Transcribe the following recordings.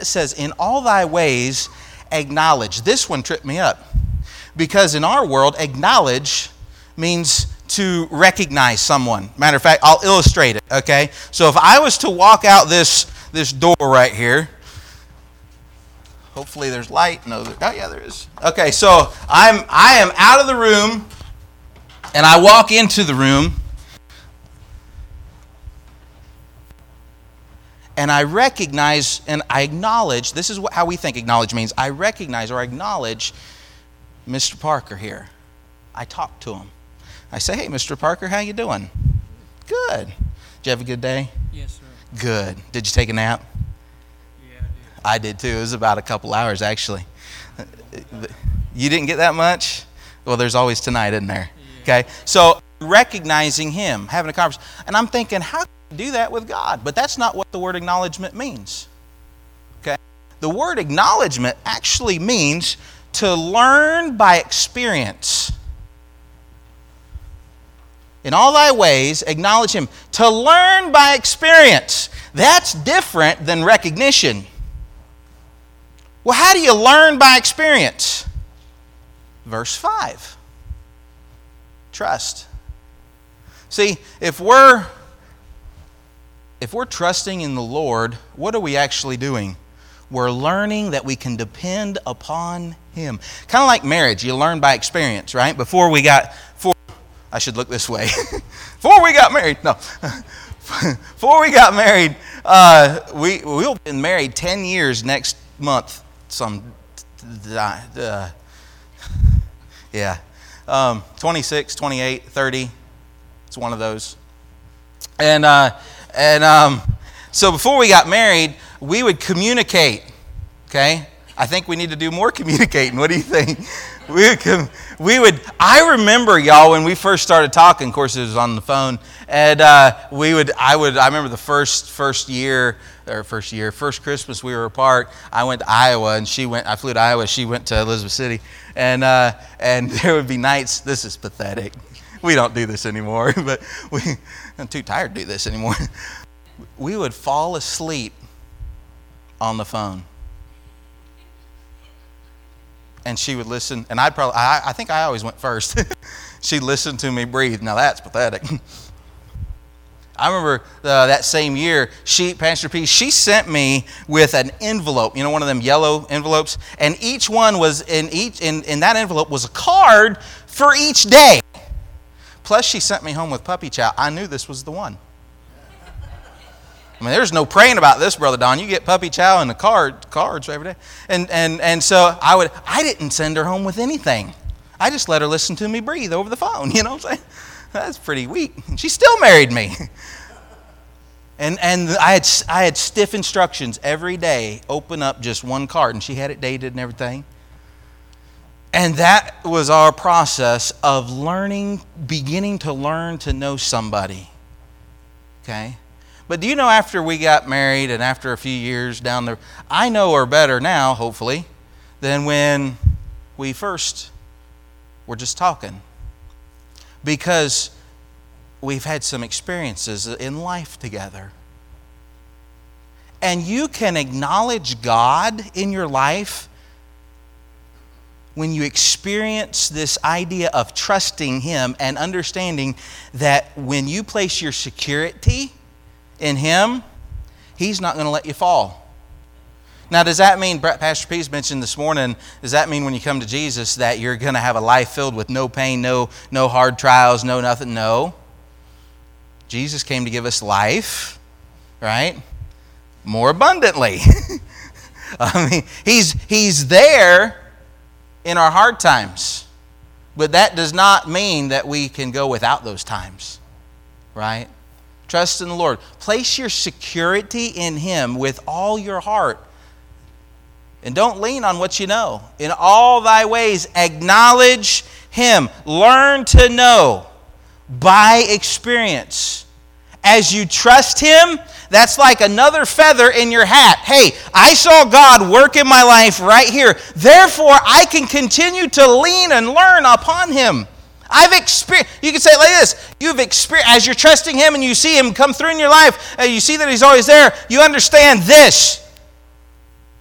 it says, in all thy ways, acknowledge. This one tripped me up. Because in our world, acknowledge means to recognize someone. Matter of fact, I'll illustrate it, okay? So if I was to walk out this door right here, hopefully there's light. No, oh yeah, there is. Okay, so I am out of the room, and I walk into the room, and I recognize and I acknowledge, this is how we think acknowledge means. I recognize or acknowledge Mr. Parker here. I talk to him. I say, hey, Mr. Parker, how you doing? Good. Did you have a good day? Yes, sir. Good. Did you take a nap? Yeah, I did too. It was about a couple hours, actually. You didn't get that much? Well, there's always tonight, isn't there? Yeah. Okay. So recognizing him, having a conversation. And I'm thinking, how can you do that with God? But that's not what the word acknowledgement means. Okay. The word acknowledgement actually means to learn by experience. In all thy ways, acknowledge him. To learn by experience. That's different than recognition. Well, how do you learn by experience? Verse 5. Trust. See, if we're trusting in the Lord, what are we actually doing? We're learning that we can depend upon him. Kind of like marriage. You learn by experience, right? I should look this way. Before we got married, we'll have been married 10 years next month. 26, 28, 30. It's one of those. So before we got married, we would communicate. Okay? I think we need to do more communicating. What do you think? I remember, y'all, when we first started talking, of course it was on the phone, and I remember the first Christmas we were apart, I went to Iowa, and I flew to Iowa, she went to Elizabeth City, and there would be nights, this is pathetic, we don't do this anymore, but I'm too tired to do this anymore. We would fall asleep on the phone. And she would listen, and I think I always went first. She'd listen to me breathe. Now that's pathetic. I remember that same year, Pastor P, she sent me with an envelope, one of them yellow envelopes, and each one was in that envelope was a card for each day. Plus, she sent me home with puppy chow. I knew this was the one. I mean, there's no praying about this, Brother Don. You get puppy chow and the cards every day. And so I didn't send her home with anything. I just let her listen to me breathe over the phone. You know what I'm saying? That's pretty weak. She still married me. And I had stiff instructions every day. Open up just one card. And she had it dated and everything. And that was our process of beginning to learn to know somebody. Okay? But do you know, after we got married and after a few years down there, I know her better now, hopefully, than when we first were just talking. Because we've had some experiences in life together. And you can acknowledge God in your life when you experience this idea of trusting him and understanding that when you place your security in him, he's not going to let you fall. Now, does that mean, Pastor P's mentioned this morning, does that mean when you come to Jesus that you're going to have a life filled with no pain, no hard trials, no nothing? No. Jesus came to give us life, right? More abundantly. I mean, he's there in our hard times. But that does not mean that we can go without those times, right? Trust in the Lord. Place your security in him with all your heart. And don't lean on what you know. In all thy ways, acknowledge him. Learn to know by experience. As you trust him, that's like another feather in your hat. Hey, I saw God work in my life right here. Therefore, I can continue to lean and learn upon him. I've experienced, you can say it like this, you've experienced, as you're trusting him and you see him come through in your life, and you see that he's always there, you understand this.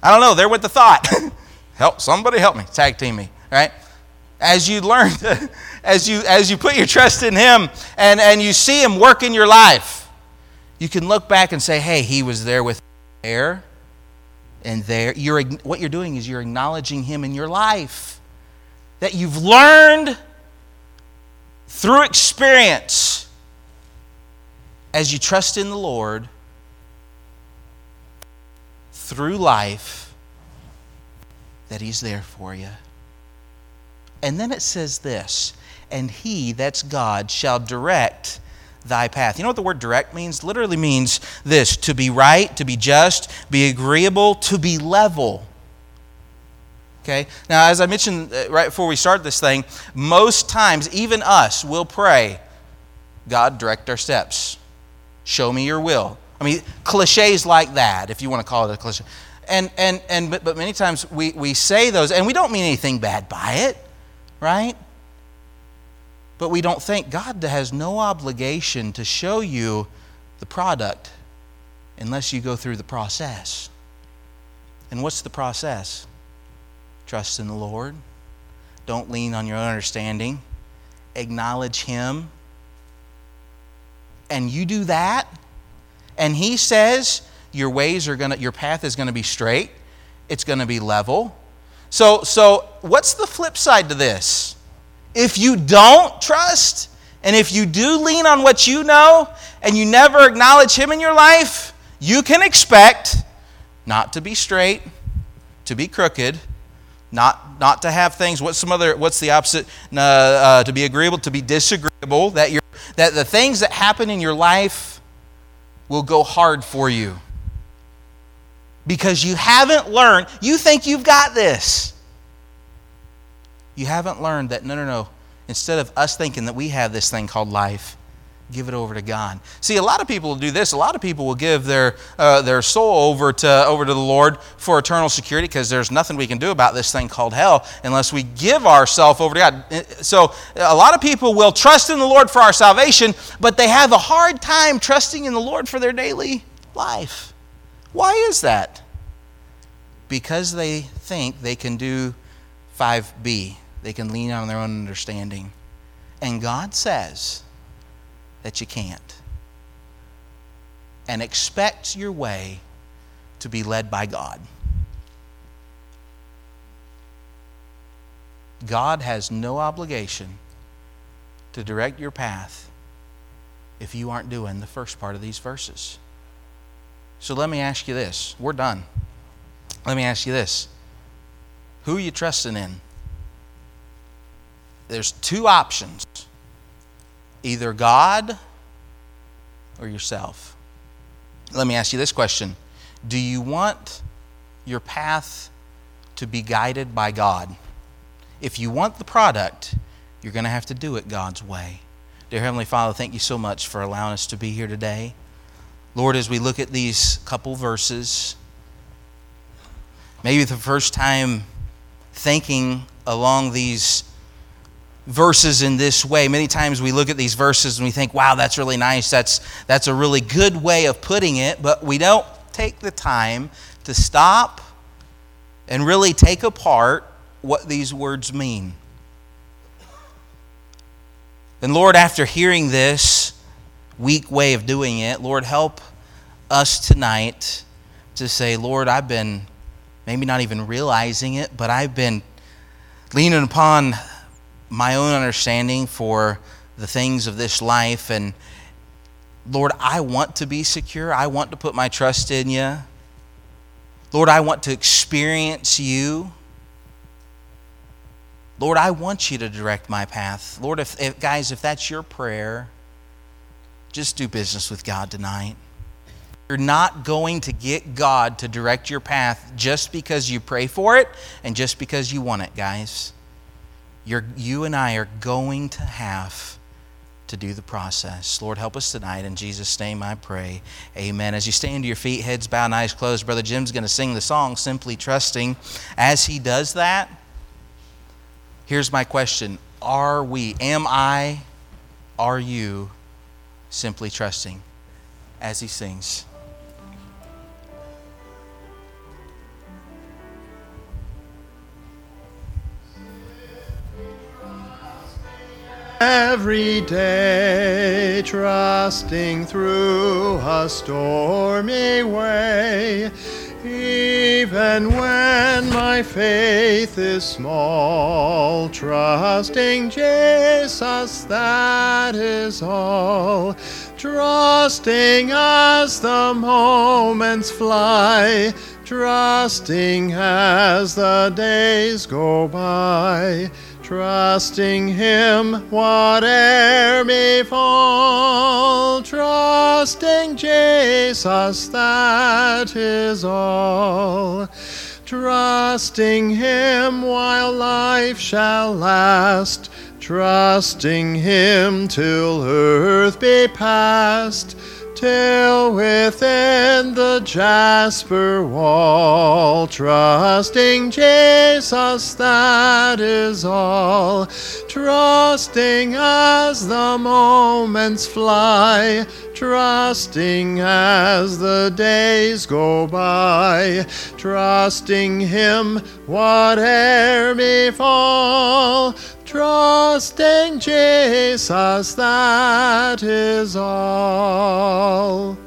I don't know. They're with the thought. Somebody help me. Tag team me, right? As you learn, as you put your trust in Him and you see Him work in your life, you can look back and say, hey, He was there with there and there. What you're doing is you're acknowledging Him in your life. That you've learned through experience as you trust in the Lord through life that He's there for you. And then it says this, and He, that's God, shall direct thy path. You know what the word direct means? Literally means this: to be right, to be just, be agreeable, to be level. Okay? Now, as I mentioned right before we start this thing, most times, even us, will pray, God, direct our steps. Show me your will. I mean, cliches like that, if you want to call it a cliche. But many times we say those, and we don't mean anything bad by it, right? But we don't think God has no obligation to show you the product unless you go through the process. And what's the process? Trust in the Lord. Don't lean on your own understanding. Acknowledge Him. And you do that, and He says your path is gonna be straight. It's gonna be level. So what's the flip side to this? If you don't trust, and if you do lean on what you know, and you never acknowledge Him in your life, you can expect not to be straight, to be crooked, not to have things. What's the opposite? To be agreeable, to be disagreeable. That the things that happen in your life will go hard for you because you haven't learned. You think you've got this. You haven't learned that no. Instead of us thinking that we have this thing called life, give it over to God. See, a lot of people will do this. A lot of people will give their soul over to the Lord for eternal security because there's nothing we can do about this thing called hell unless we give ourselves over to God. So a lot of people will trust in the Lord for our salvation, but they have a hard time trusting in the Lord for their daily life. Why is that? Because they think they can do 5B. They can lean on their own understanding. And God says that you can't. And expect your way to be led by God. God has no obligation to direct your path if you aren't doing the first part of these verses. So let me ask you this. We're done. Let me ask you this. Who are you trusting in? There's two options. Either God or yourself. Let me ask you this question. Do you want your path to be guided by God? If you want the product, you're going to have to do it God's way. Dear Heavenly Father, thank you so much for allowing us to be here today. Lord, as we look at these couple verses, maybe the first time thinking along these verses in this way. Many times we look at these verses and we think, wow, that's really nice. That's a really good way of putting it, but we don't take the time to stop and really take apart what these words mean. And Lord, after hearing this weak way of doing it, Lord, help us tonight to say, Lord, I've been maybe not even realizing it, but I've been leaning upon my own understanding for the things of this life. And Lord, I want to be secure. I want to put my trust in you. Lord, I want to experience you. Lord, I want you to direct my path. Lord, if that's your prayer, just do business with God tonight. You're not going to get God to direct your path just because you pray for it and just because you want it, guys. You and I are going to have to do the process. Lord, help us tonight. In Jesus' name I pray. Amen. As you stand to your feet, heads bowed, eyes closed, Brother Jim's going to sing the song, Simply Trusting. As he does that, here's my question. Are you simply trusting as he sings? Every day, trusting through a stormy way, even when my faith is small, trusting Jesus, that is all. Trusting as the moments fly, trusting as the days go by, trusting Him whate'er may fall, trusting Jesus, that is all. Trusting Him while life shall last, trusting Him till earth be past, till within the jasper wall, trusting Jesus, that is all. Trusting as the moments fly, trusting as the days go by, trusting Him whate'er may fall, trusting Jesus, that is all.